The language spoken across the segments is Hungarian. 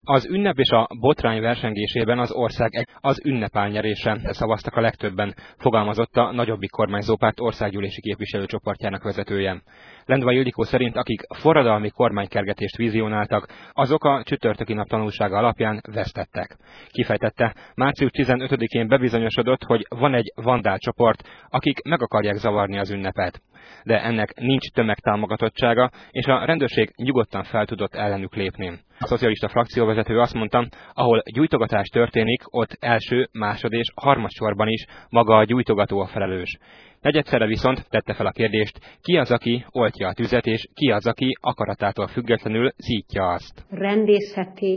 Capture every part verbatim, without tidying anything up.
Az ünnep és a botrány versengésében az ország az ünnep áll nyerésre szavaztak a legtöbben, fogalmazott a Nagyobbik kormányzópárt országgyűlési képviselőcsoportjának vezetője. Lendvai Ildikó szerint, akik forradalmi kormánykergetést vizionáltak, azok a csütörtöki nap tanulsága alapján vesztettek. Kifejtette, március tizenötödikén bebizonyosodott, hogy van egy vandál csoport, akik meg akarják zavarni az ünnepet. De ennek nincs tömegtámogatottsága, és a rendőrség nyugodtan fel tudott ellenük lépni. A szocialista frakcióvezető azt mondta, ahol gyújtogatás történik, ott első, másod és harmadsorban is maga a gyújtogató a felelős. Negyedszerre viszont tette fel a kérdést, ki az, aki oltja a tüzet, és ki az, aki akaratától függetlenül szítja azt. Rendészeti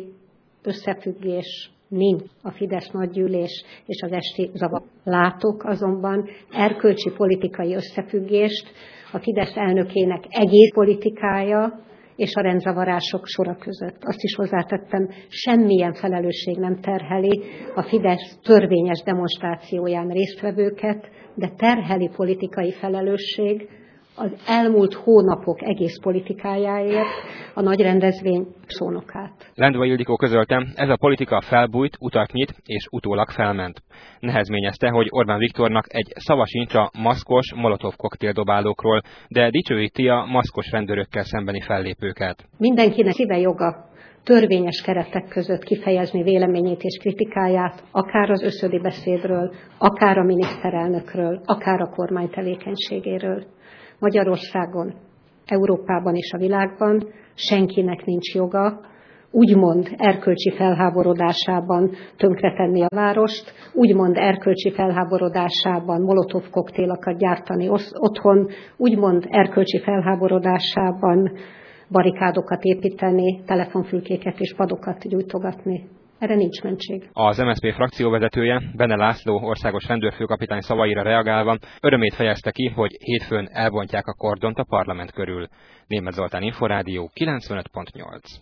összefüggés nincs a Fidesz nagygyűlés és az esti zavar. Látok azonban erkölcsi politikai összefüggést a Fidesz elnökének egész politikája és a rendzavarások sora között. Azt is hozzátettem, semmilyen felelősség nem terheli a Fidesz törvényes demonstrációján résztvevőket, de terheli politikai felelősség az elmúlt hónapok egész politikájáért a nagy rendezvény szónokát. Lendvai Ildikó közölte, ez a politika felbújt, utat nyit és utólag felment. Nehezményezte, hogy Orbán Viktornak egy szava sincs a maszkos molotov koktéldobálókról, de dicsőíti a maszkos rendőrökkel szembeni fellépőket. Mindenkinek szíve joga törvényes keretek között kifejezni véleményét és kritikáját, akár az összödi beszédről, akár a miniszterelnökről, akár a kormány tevékenységéről. Magyarországon, Európában és a világban senkinek nincs joga úgymond erkölcsi felháborodásában tönkretenni a várost, úgymond erkölcsi felháborodásában molotov koktélokat gyártani otthon, úgymond erkölcsi felháborodásában barikádokat építeni, telefonfülkéket és padokat gyújtogatni. Erre nincs mentség. Az em es zé pé frakcióvezetője, Bene László országos rendőrfőkapitány szavaira reagálva örömét fejezte ki, hogy hétfőn elbontják a kordont a parlament körül. Németh Zoltán, Inforádió kilencvenöt pont nyolc.